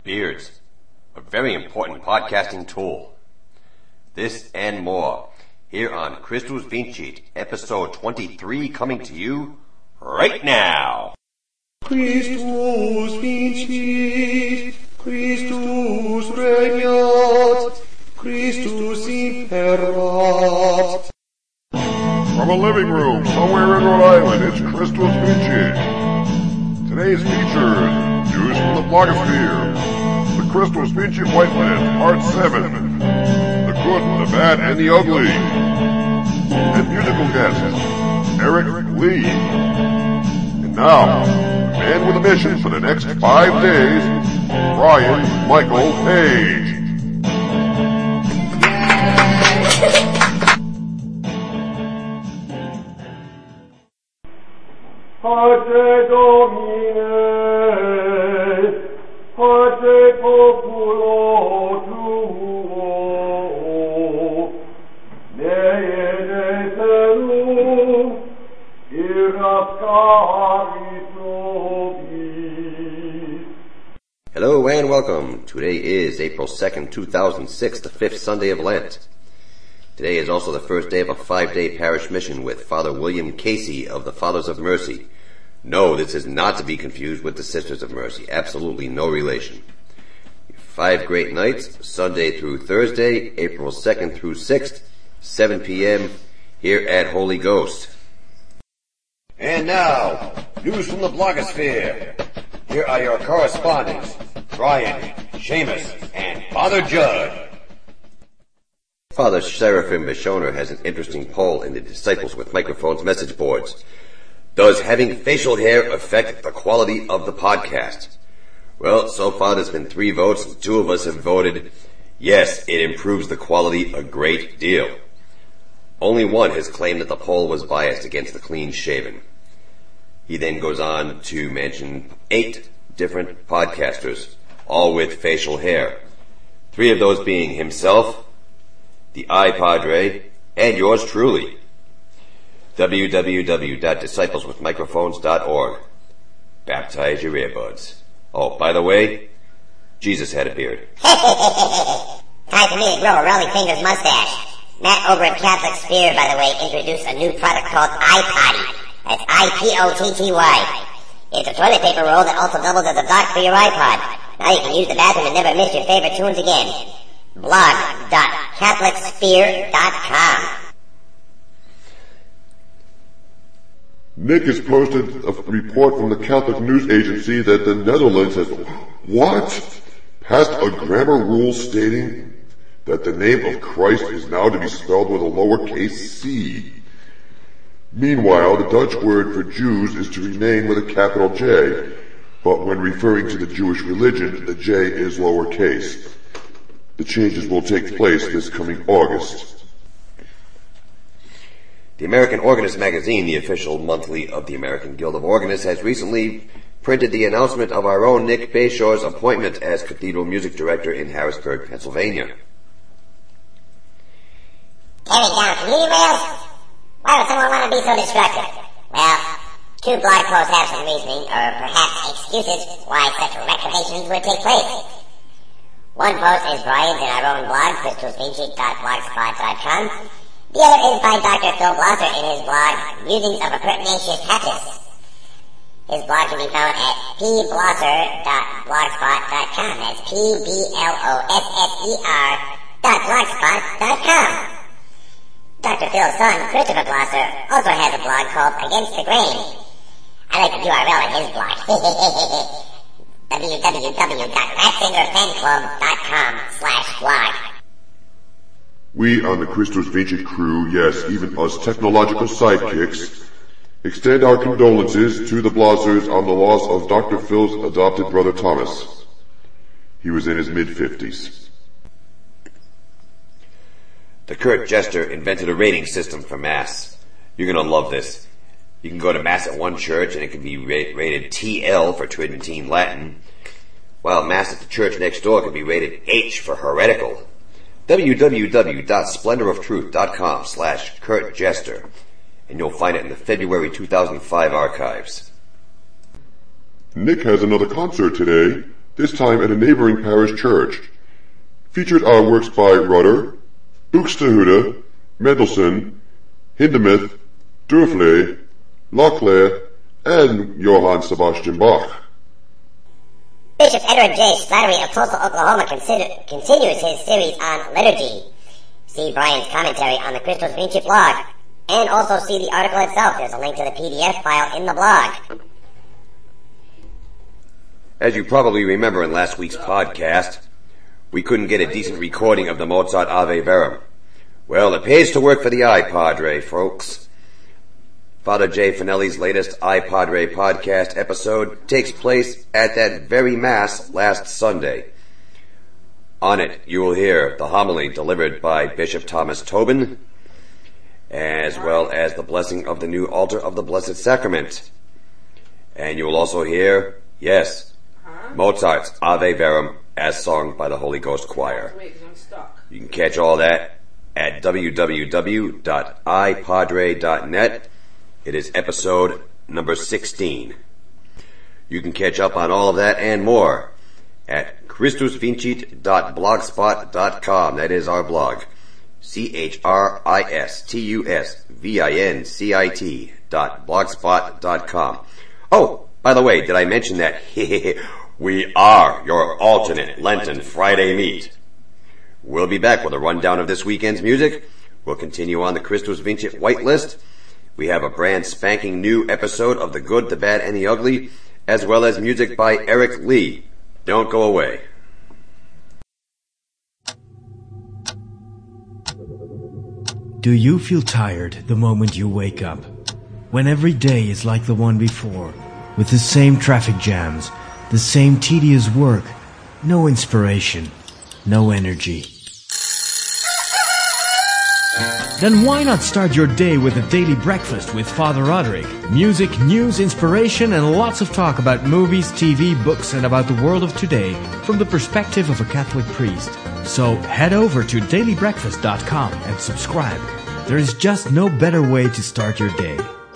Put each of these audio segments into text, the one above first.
Beards, a very important podcasting tool. This and more, here on Christus Vincit, episode 23, coming to you right now. Christus vincit, Christus regnat, Christus imperat. From a living room somewhere in Rhode Island, it's Christus Vincit. Today's features, news from the blogosphere, the Christus Vincit Whitelands, Part 7, the good, the bad, and the ugly, and musical guest, Eric Lee. And now, the man with a mission for the next 5 days, Brian Michael Page. Pace Domine, pace populo tuo, Dei celum, iras caris nobis. Hello and welcome. Today is April 2nd, 2006, the 5th Sunday of Lent. Today is also the first day of a 5-day parish mission with Father William Casey of the Fathers of Mercy. No, this is not to be confused with the Sisters of Mercy. Absolutely no relation. 5 great nights, Sunday through Thursday, April 2nd through 6th, 7 p.m. here at Holy Ghost. And now, news from the blogosphere. Here are your correspondents, Brian, Seamus, and Father Judd. Father Seraphim Bishoner has an interesting poll in the Disciples with Microphones message boards. Does having facial hair affect the quality of the podcast? Well, so far there's been 3 votes, and 2 of us have voted, yes, it improves the quality a great deal. Only 1 has claimed that the poll was biased against the clean shaven. He then goes on to mention 8 different podcasters, all with facial hair. 3 of those being himself, the iPadre, and yours truly. www.discipleswithmicrophones.org. Baptize your earbuds. Oh, by the way, Jesus had a beard. Time for me to grow a rolling fingers mustache. Matt over at Catholic Sphere, by the way, introduced a new product called iPotty. That's I-P-O-T-T-Y. It's a toilet paper roll that also doubles as a dock for your iPod. Now you can use the bathroom and never miss your favorite tunes again. blog.catholicsphere.com. Nick has posted a report from the Catholic News Agency that the Netherlands has, passed a grammar rule stating that the name of Christ is now to be spelled with a lowercase c. Meanwhile, the Dutch word for Jews is to remain with a capital J, but when referring to the Jewish religion, the J is lowercase. The changes will take place this coming August. The American Organist magazine, the official monthly of the American Guild of Organists, has recently printed the announcement of our own Nick Bayshaw's appointment as Cathedral Music Director in Harrisburg, Pennsylvania. Tearing down community rails? Why would someone want to be so destructive? Well, 2 blog posts have some reasoning, or perhaps excuses, why such reprobations would take place. One post is Brian's in our own blog, christusvincit.blogspot.com. The other is by Dr. Phil Blosser in his blog, Musings of a Pertinacious Papist. His blog can be found at pblosser.blogspot.com. That's pblosser.blogspot.com. Dr. Phil's son, Christopher Blosser, also has a blog called Against the Grain. I like the URL in his blog. www.ratfingerfanclub.com/blog. We on the Christus Vincit crew, yes, even us technological sidekicks, extend our condolences to the Blossers on the loss of Dr. Phil's adopted brother Thomas. He was in his mid-50s. The Kurt Jester invented a rating system for Mass. You're going to love this. You can go to Mass at one church and it can be rated TL for Tridentine Latin, while Mass at the church next door can be rated H for heretical. www.splendoroftruth.com/Kurt Jester, and you'll find it in the February 2005 archives. Nick has another concert today. this time at a neighboring parish church. Featured are works by Rudder, Buxtehude, Mendelssohn, Hindemith, Dürfle, Locklear, and Johann Sebastian Bach. Bishop Edward J. Slattery of Tulsa, Oklahoma continues his series on liturgy. See Brian's commentary on the Christus Vinci blog, and also see the article itself. There's a link to the PDF file in the blog. As you probably remember in last week's podcast, we couldn't get a decent recording of the Mozart Ave Verum. Well, it pays to work for the iPadre, folks. Father Jay Finelli's latest iPadre podcast episode takes place at that very Mass last Sunday. On it, you will hear the homily delivered by Bishop Thomas Tobin, as well as the blessing of the new altar of the Blessed Sacrament. And you will also hear, yes, Mozart's Ave Verum as sung by the Holy Ghost Choir. You can catch all that at www.ipadre.net. It is episode number 16. You can catch up on all of that and more at christusvincit.blogspot.com. That is our blog. christusvincit.blogspot.com. Oh, by the way, did I mention that we are your alternate Lenten Friday meet? We'll be back with a rundown of this weekend's music. We'll continue on the Christus Vincit White List. We have a brand spanking new episode of The Good, the Bad, and the Ugly, as well as music by Eric Lee. Don't go away. Do you feel tired the moment you wake up? When every day is like the one before, with the same traffic jams, the same tedious work, no inspiration, no energy. Then why not start your day with a daily breakfast with Father Roderick? Music, news, inspiration, and lots of talk about movies, TV, books, and about the world of today from the perspective of a Catholic priest. So head over to dailybreakfast.com and subscribe. There is just no better way to start your day.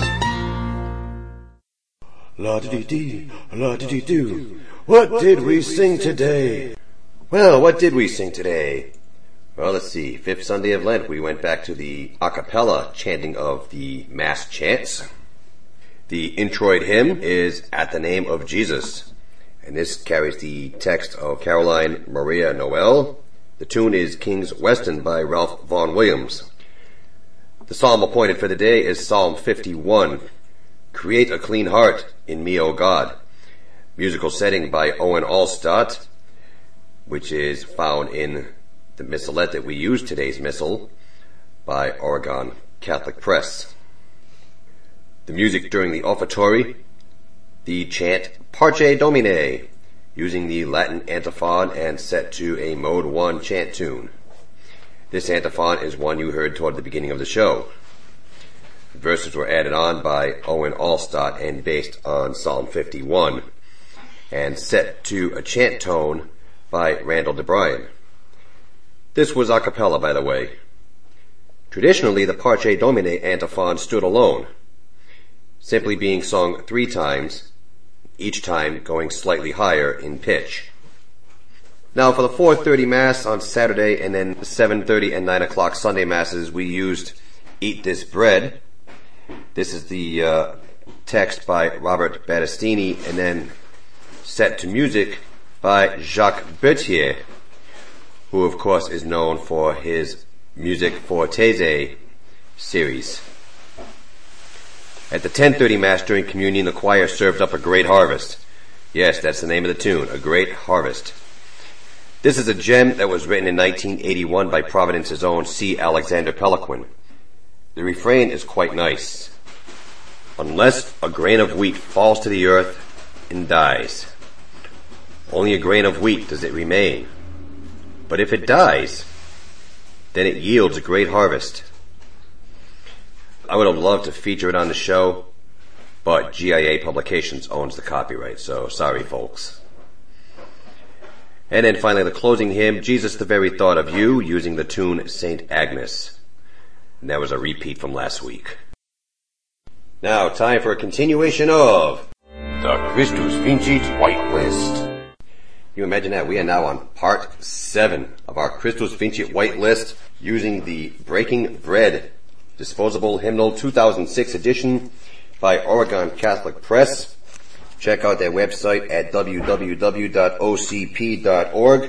La-di-di-di, la-di-di-do. What did we sing today? Well, what did we sing today? Well, let's see. Fifth Sunday of Lent, we went back to the a cappella chanting of the Mass chants. The introit hymn is At the Name of Jesus, and this carries the text of Caroline Maria Noel. The tune is King's Weston by Ralph Vaughan Williams. The psalm appointed for the day is Psalm 51. Create a clean heart in me, O God. Musical setting by Owen Allstott, which is found in the missalette that we use today's missal by Oregon Catholic Press. The music during the offertory, the chant Parce Domine, using the Latin antiphon and set to a Mode 1 chant tune. This antiphon is one you heard toward the beginning of the show. The verses were added on by Owen Allstott and based on Psalm 51, and set to a chant tone by Randall DeBryan. This was a cappella, by the way. Traditionally, the Parce Domine antiphon stood alone, simply being sung 3 times, each time going slightly higher in pitch. Now, for the 4:30 Mass on Saturday and then 7:30 and 9 o'clock Sunday Masses, we used Eat This Bread. This is the text by Robert Battistini, and then set to music by Jacques Berthier, who of course is known for his Music for Thésée series. At the 10:30 Mass during communion, the choir served up A Great Harvest. Yes, that's the name of the tune, A Great Harvest. This is a gem that was written in 1981 by Providence's own C. Alexander Peliquin. The refrain is quite nice. Unless a grain of wheat falls to the earth and dies, only a grain of wheat does it remain. But if it dies, then it yields a great harvest. I would have loved to feature it on the show, but GIA Publications owns the copyright, so sorry folks. And then finally the closing hymn, Jesus the Very Thought of You, using the tune St. Agnes. And that was a repeat from last week. Now, time for a continuation of the Christus Vincit White List. you imagine that? We are now on part 7 of our Christus Vincit White List using the Breaking Bread Disposable Hymnal 2006 edition by Oregon Catholic Press. Check out their website at www.ocp.org.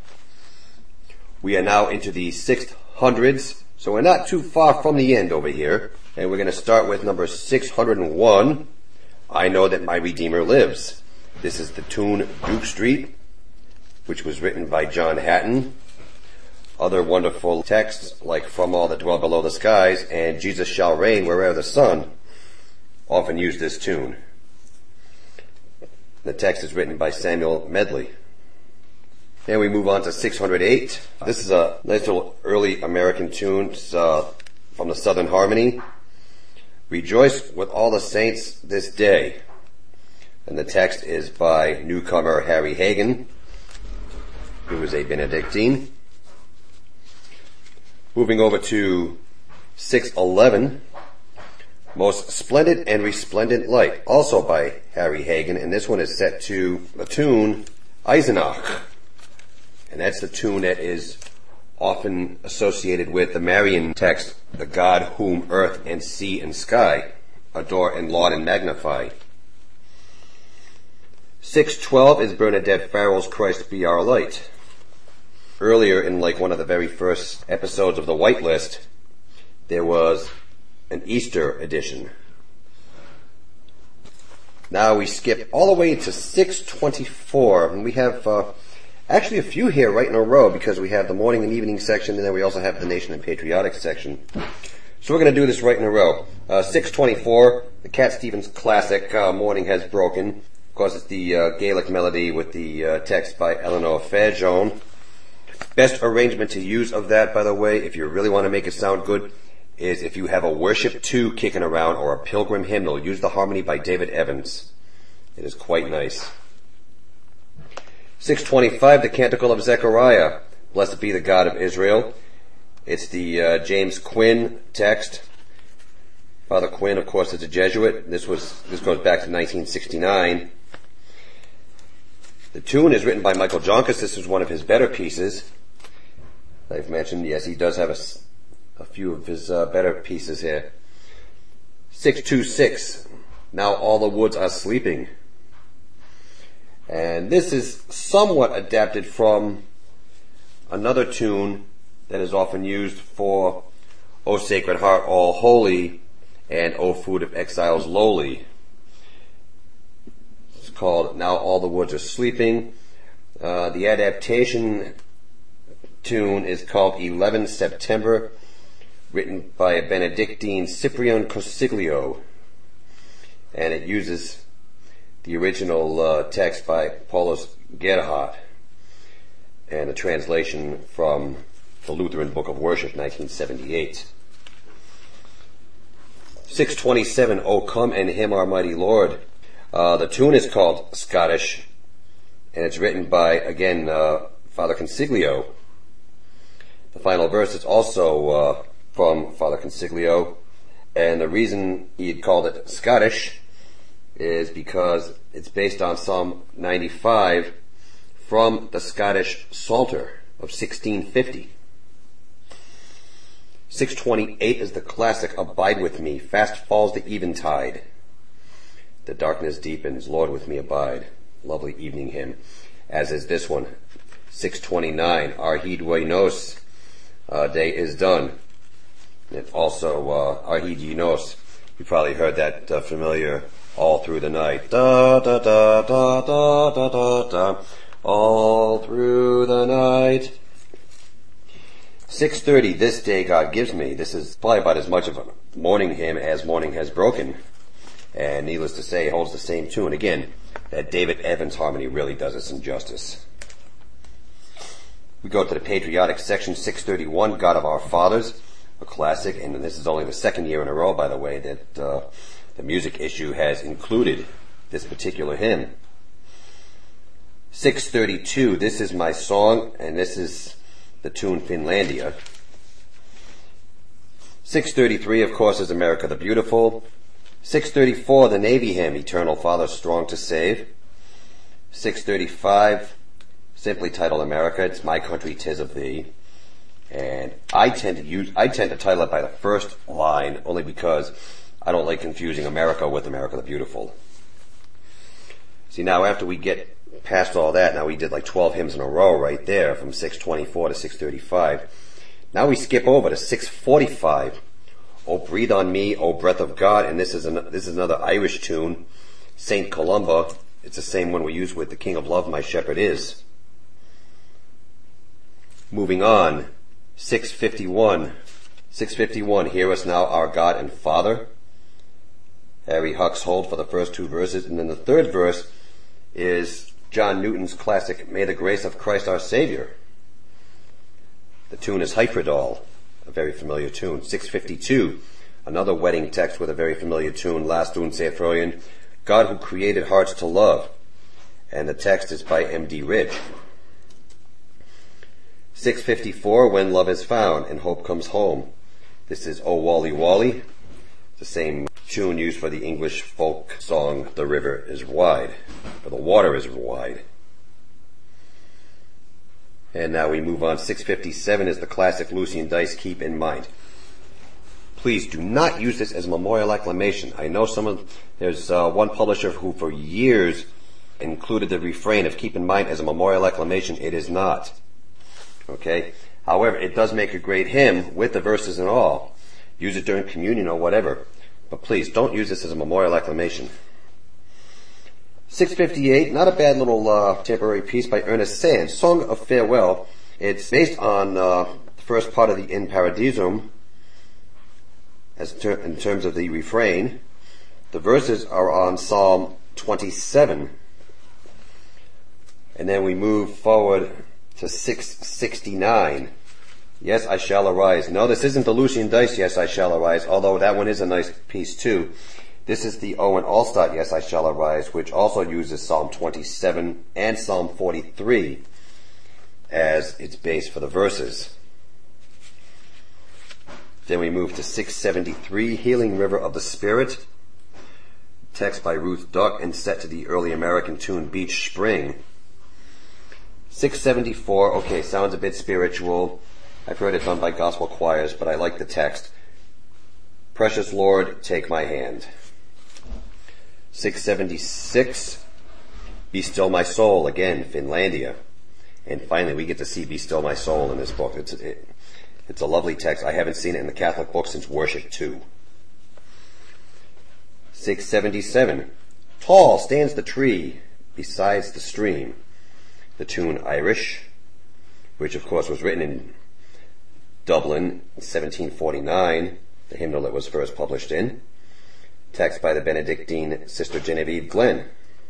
We are now into the 600s, so we're not too far from the end over here. And we're going to start with number 601, I Know That My Redeemer Lives. This is the tune Duke Street, which was written by John Hatton. Other wonderful texts like From All That Dwell Below the Skies and Jesus Shall Reign Where'er the Sun often use this tune. The text is written by Samuel Medley. And we move on to 608. This is a nice little early American tune. It's from the Southern Harmony. Rejoice with all the saints this day. And the text is by newcomer Harry Hagen, who is a Benedictine. Moving over to 611. Most Splendid and Resplendent Light, also by Harry Hagen, and this one is set to the tune Eisenach. And that's the tune that is often associated with the Marian text, the God whom earth and sea and sky adore and laud and magnify. 612 is Bernadette Farrell's Christ Be Our Light. Earlier in one of the very first episodes of the White List, there was an Easter edition. Now we skip all the way to 624, and we have actually a few here right in a row because we have the morning and evening section, and then we also have the nation and patriotic section. So we're going to do this right in a row. 624, the Cat Stevens classic, Morning Has Broken. Of course, it's the Gaelic melody with the text by Eleanor Fairjohn. Best arrangement to use of that, by the way, if you really want to make it sound good, is if you have a worship 2 kicking around or a pilgrim hymnal, use the harmony by David Evans. It is quite nice. 625, the Canticle of Zechariah, Blessed be the God of Israel. It's the James Quinn text. Father Quinn, of course, is a Jesuit. This goes back to 1969. The tune is written by Michael Joncas. This is one of his better pieces. I've mentioned, yes, he does have a few of his better pieces here. 626, Now All the Woods Are Sleeping. And this is somewhat adapted from another tune that is often used for O Sacred Heart All Holy and O Food of Exiles Lowly. It's called Now All the Woods Are Sleeping. The adaptation tune is called 11 September, written by a Benedictine, Cyprian Consiglio, and it uses the original text by Paulus Gerhardt and a translation from the Lutheran Book of Worship, 1978. 627, O Come and Hymn Our Mighty Lord. The tune is called Scottish, and it's written by, again, Father Consiglio. The final verse is also from Father Consiglio, and the reason he had called it Scottish is because it's based on Psalm 95 from the Scottish Psalter of 1650. 628 is the classic Abide With Me, Fast Falls the Eventide. The darkness deepens, Lord with me abide. Lovely evening hymn, as is this one. 629, Arhidwe Nos, Day is Done. And also Arhidwe Nos. You probably heard that familiar All Through the Night. Da da da da da da da da. All through the night. 630, This Day God Gives Me. This is probably about as much of a morning hymn as Morning Has Broken. And needless to say, it holds the same tune. Again, that David Evans harmony really does it some justice. We go to the patriotic section, 631, God of Our Fathers, a classic, and this is only the second year in a row, by the way, that the music issue has included this particular hymn. 632, This Is My Song, and this is the tune Finlandia. 633, of course, is America the Beautiful. 634, the Navy hymn, Eternal Father Strong to Save. 635, simply titled America. It's My Country, 'Tis of Thee. And I tend to title it by the first line only because I don't like confusing America with America the Beautiful. See, now after we get past all that, now we did like 12 hymns in a row right there from 624 to 635. Now we skip over to 645. Oh, breathe on me, O breath of God. And this is another Irish tune, St. Columba. It's the same one we use with The King of Love, My Shepherd Is. Moving on, 651. 651, Hear Us Now, Our God and Father. Harry Huck's hold for the first two verses. And then the third verse is John Newton's classic, May the Grace of Christ Our Savior. The tune is Hyfrydal, a very familiar tune. 652, another wedding text with a very familiar tune, Last Un saith Freudian, God who created hearts to love. And the text is by M.D. Ridge. 654, When Love is Found and Hope Comes Home. This is Oh Wally Wally, the same tune used for the English folk song The River is Wide, or The Water is Wide. And now we move on. 657 is the classic Lucian Dice, Keep in Mind. Please do not use this as memorial acclamation. I know there's one publisher who for years included the refrain of Keep in Mind as a memorial acclamation. It is not. Okay? However, it does make a great hymn with the verses and all. Use it during communion or whatever. But please, don't use this as a memorial acclamation. 658, not a bad little temporary piece by Ernest Sands, Song of Farewell. It's based on the first part of the In Paradisum, in terms of the refrain. The verses are on Psalm 27. And then we move forward to 669. Yes, I Shall Arise. No, this isn't the Lucian Dice, Yes, I Shall Arise, although that one is a nice piece too. This is the Owen Allstott, Yes, I Shall Arise, which also uses Psalm 27 and Psalm 43 as its base for the verses. Then we move to 673, Healing River of the Spirit. Text by Ruth Duck and set to the early American tune Beach Spring. 674, okay, sounds a bit spiritual. I've heard it done by gospel choirs, but I like the text. Precious Lord, take my hand. 676, Be Still My Soul, again, Finlandia. And finally, we get to see Be Still My Soul in this book. It's a lovely text. I haven't seen it in the Catholic book since Worship 2. 677, Tall stands the tree besides the stream. The tune Irish, which of course was written in Dublin in 1749, the hymnal it was first published in. Text by the Benedictine Sister Genevieve Glenn.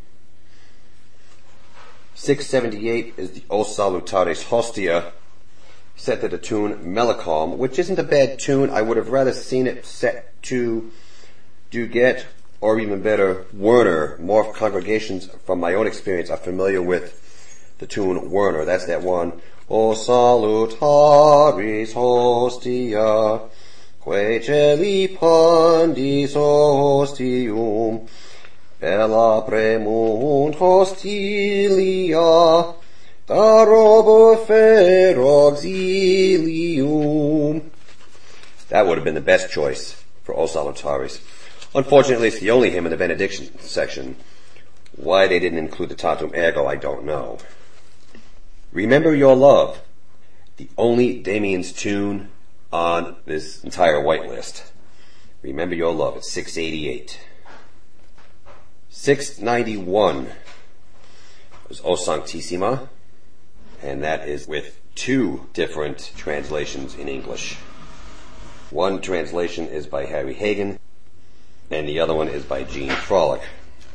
678 is the O Salutaris Hostia, set to the tune Melanchom, which isn't a bad tune. I would have rather seen it set to Duget, or even better, Werner. More congregations, from my own experience, are familiar with the tune Werner. That's that one. O salutaris hostia, que celi pandis hostium, bella premunt hostilia, da robo fer auxilium. That would have been the best choice for O Salutaris. Unfortunately, it's the only hymn in the benediction section. Why they didn't include the Tantum Ergo, I don't know. Remember Your Love, the only Damien's tune on this entire white list. Remember Your Love, it's 688. 691 was O Sanctissima, and that is with two different translations in English. One translation is by Harry Hagen, and the other one is by Gene Frolic.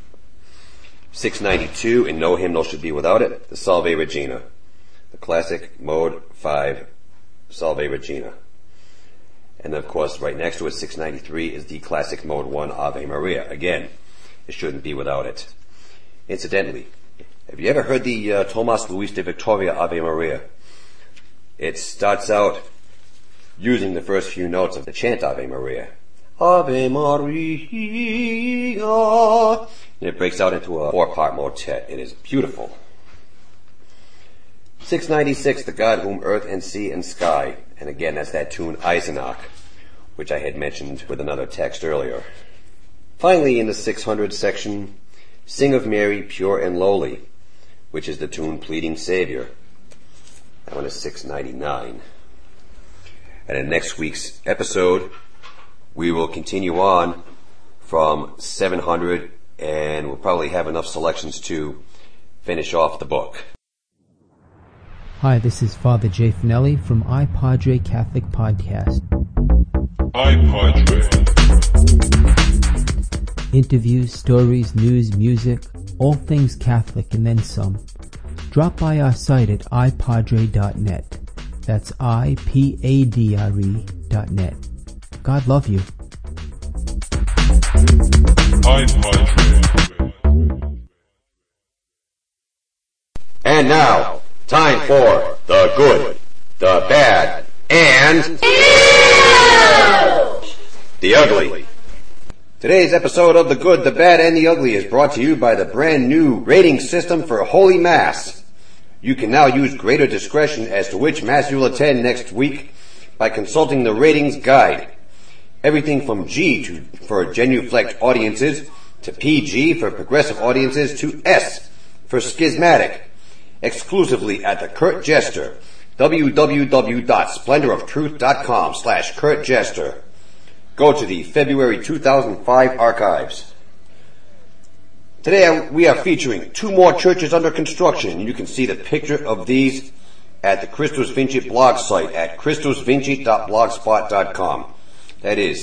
692, and no hymnal should be without it, the Salve Regina. The classic Mode 5 Salve Regina. And of course, right next to it, 693, is the classic Mode 1 Ave Maria. Again, it shouldn't be without it. Incidentally, have you ever heard the Tomas Luis de Victoria Ave Maria? It starts out using the first few notes of the chant Ave Maria. Ave Maria. And it breaks out into a 4-part motet. It is beautiful. 696, The God Whom Earth and Sea and Sky. And again, that's that tune Eisenach, which I had mentioned with another text earlier. Finally, in the 600 section, Sing of Mary, Pure and Lowly, which is the tune Pleading Savior. That one is 699. And in next week's episode, we will continue on from 700, and we'll probably have enough selections to finish off the book. Hi, this is Father Jay Finelli from iPadre Catholic Podcast. iPadre. Interviews, stories, news, music, all things Catholic and then some. Drop by our site at ipadre.net. That's ipadre.net. God love you. iPadre. And now, time for the good, the bad, and the ugly. Today's episode of The Good, the Bad, and the Ugly is brought to you by the brand new rating system for Holy Mass. You can now use greater discretion as to which Mass you'll attend next week by consulting the ratings guide. Everything from G for genuflect audiences, to PG for progressive audiences, to S for schismatic. Exclusively at the Kurt Jester, www.splendoroftruth.com/Kurt Jester. Go to the February 2005 archives. Today we are featuring 2 more churches under construction. You can see the picture of these at the Christus Vincit blog site at christusvincit.blogspot.com. That is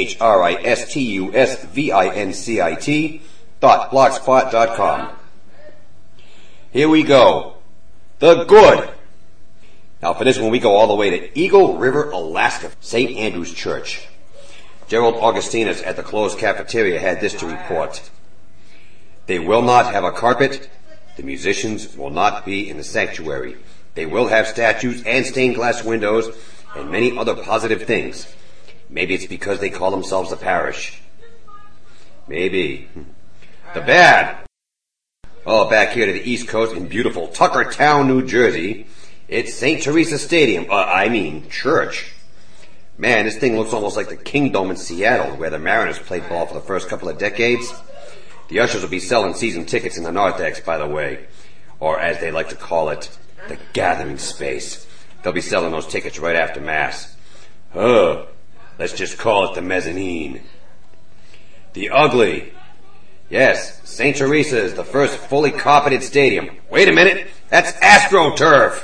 CHRISTUSVINCIT.blogspot.com. Here we go. The good. Now for this one we go all the way to Eagle River, Alaska, St. Andrew's Church. Gerald Augustinus at the closed cafeteria had this to report. They will not have a carpet. The musicians will not be in the sanctuary. They will have statues and stained glass windows and many other positive things. Maybe it's because they call themselves a parish. Maybe. The bad. Oh, back here to the East Coast in beautiful Tuckertown, New Jersey, it's St. Teresa Stadium. Church. Man, this thing looks almost like the Kingdome in Seattle, where the Mariners played ball for the first couple of decades. The ushers will be selling season tickets in the narthex, by the way. Or as they like to call it, the gathering space. They'll be selling those tickets right after Mass. Let's just call it the mezzanine. The ugly. Yes, St. Teresa is the first fully carpeted stadium. Wait a minute, that's AstroTurf.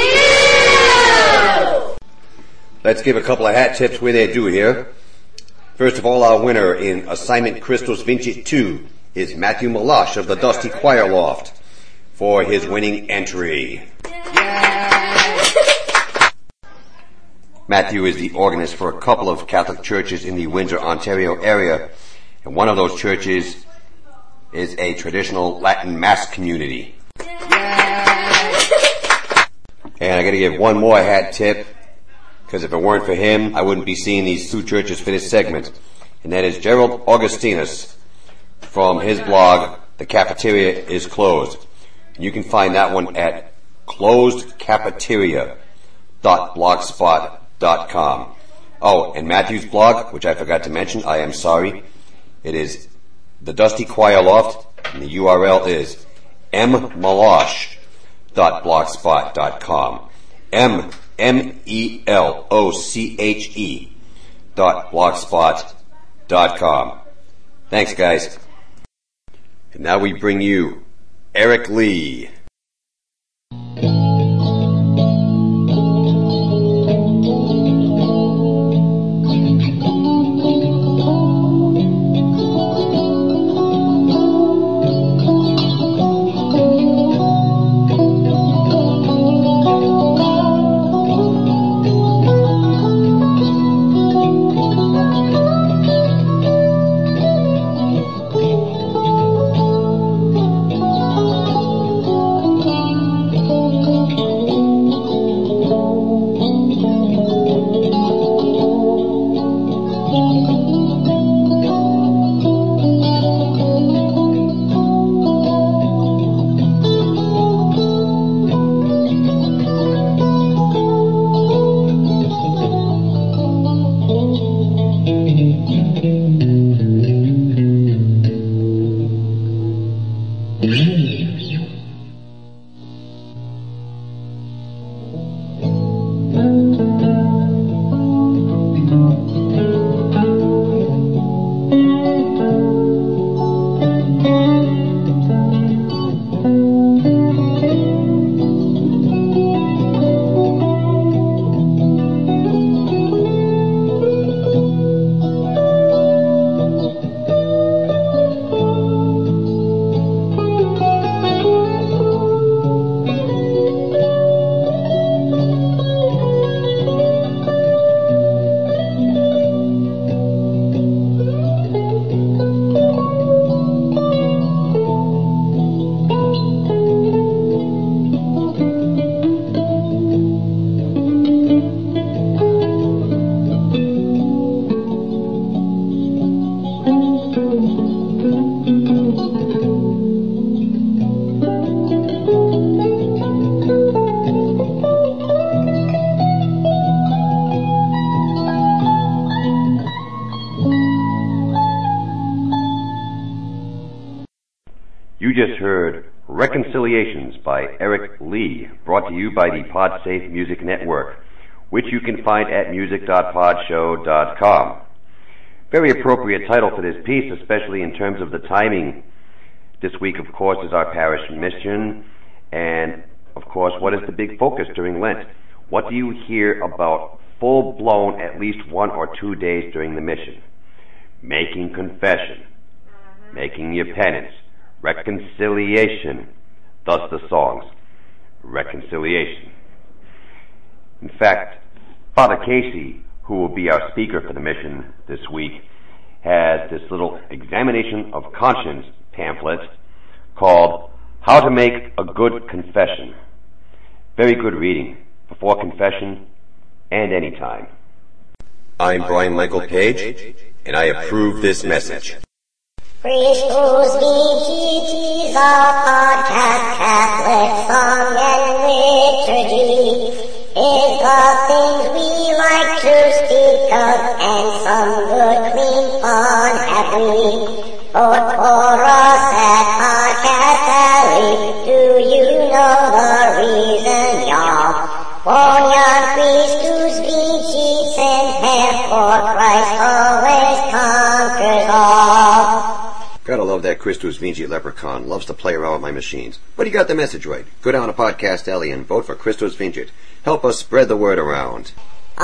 Let's give a couple of hat tips where they're due here. First of all, our winner in Assignment Christus Vincit 2 is Matthew Malash of the Dusty Choir Loft for his winning entry. Matthew is the organist for a couple of Catholic churches in the Windsor, Ontario area, and one of those churches is a traditional Latin Mass community. And I gotta give one more hat tip, because if it weren't for him, I wouldn't be seeing these 2 churches for this segment. And that is Gerald Augustinus from his blog, The Cafeteria is Closed. And you can find that one at closedcafeteria.blogspot.com. Oh, and Matthew's blog, which I forgot to mention, I am sorry. It is the Dusty Choir Loft, and the URL is mmeloche.blogspot.com. MELOCHE.blogspot.com. Thanks, guys. And now we bring you Eric Lee. You just heard Reconciliations by Eric Lee, brought to you by the PodSafe Music Network, which you can find at music.podshow.com. Very appropriate title for this piece, especially in terms of the timing. This week, of course, is our parish mission, and, of course, what is the big focus during Lent? What do you hear about full-blown at least 1 or 2 days during the mission? Making confession, making your penance, reconciliation, thus the songs, reconciliation. In fact, Father Casey, who will be our speaker for the mission this week, has this little examination of conscience pamphlet called How to Make a Good Confession. Very good reading before confession and any time. I'm Brian Michael Page, and I approve this message. Christus Vici is our podcast, Catholic song and liturgy. Is the things we like to speak of, and some good clean fun have we. Vote for us at Podcast Alley. Do you know the reason, y'all? Vogliam Christus Vici semper, for Christ always conquers all. Gotta love that Christus Vici leprechaun. Loves to play around with my machines. But he got the message right. Go down to Podcast Alley and vote for Christus Vici. Help us spread the word around.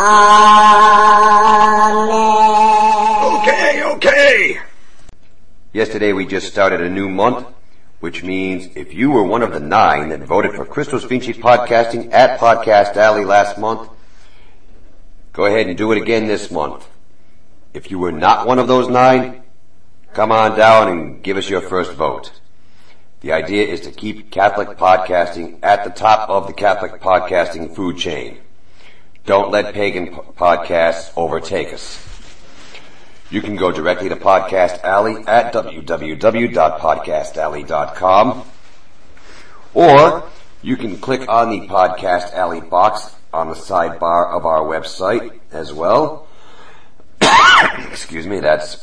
Amen. Okay. Yesterday we just started a new month, which means if you were one of the 9 that voted for Christus Vici podcasting at Podcast Alley last month, go ahead and do it again this month. If you were not one of those 9, come on down and give us your first vote. The idea is to keep Catholic podcasting at the top of the Catholic podcasting food chain. Don't let pagan podcasts overtake us. You can go directly to Podcast Alley at www.podcastalley.com, or you can click on the Podcast Alley box on the sidebar of our website as well. Excuse me, that's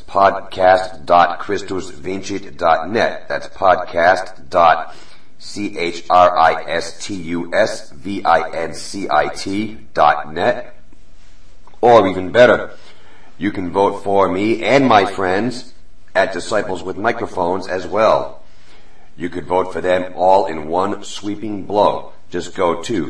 podcast.christusvincit.net. That's podcast.christusvincit.net. Or even better, you can vote for me and my friends at Disciples with Microphones as well. You could vote for them all in one sweeping blow. Just go to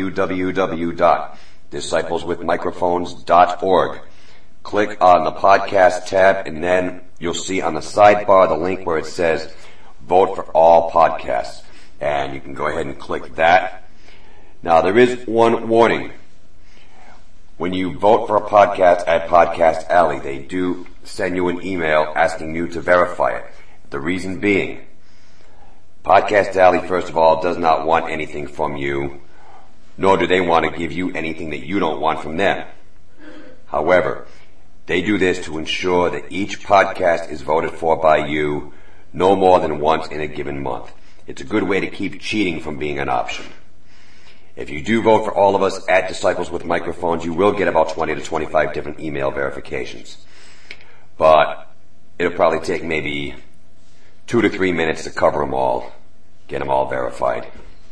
www.discipleswithmicrophones.org. Click on the podcast tab, and then you'll see on the sidebar the link where it says vote for all podcasts. And you can go ahead and click that. Now, there is one warning. When you vote for a podcast at Podcast Alley, they do send you an email asking you to verify it. The reason being, Podcast Alley, first of all, does not want anything from you, nor do they want to give you anything that you don't want from them. However, they do this to ensure that each podcast is voted for by you no more than once in a given month. It's a good way to keep cheating from being an option. If you do vote for all of us at Disciples with Microphones, you will get about 20 to 25 different email verifications. But it'll probably take maybe 2 to 3 minutes to cover them all, get them all verified.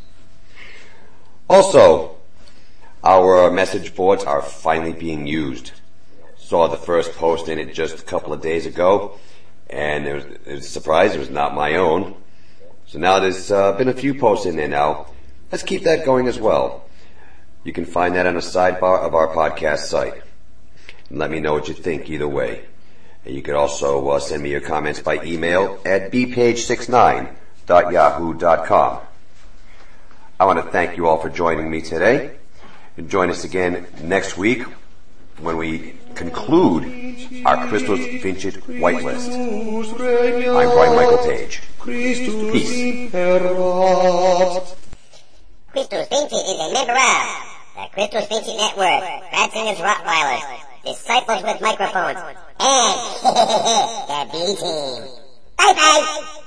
Also, our message boards are finally being used. Saw the first post in it just a couple of days ago, and it was a surprise. It was not my own. So now there's been a few posts in there now. Let's keep that going as well. You can find that on the sidebar of our podcast site. And let me know what you think either way. And you can also send me your comments by email at bpage69@yahoo.com. I want to thank you all for joining me today. And join us again next week when we conclude our Christus Vincit whitelist. I'm Brian Michael Page. Peace. Christus Vincit is a member of the Christus Vincit Network, Ratzinger's Rottweilers, Disciples with Microphones, and the B-Team. Bye-bye!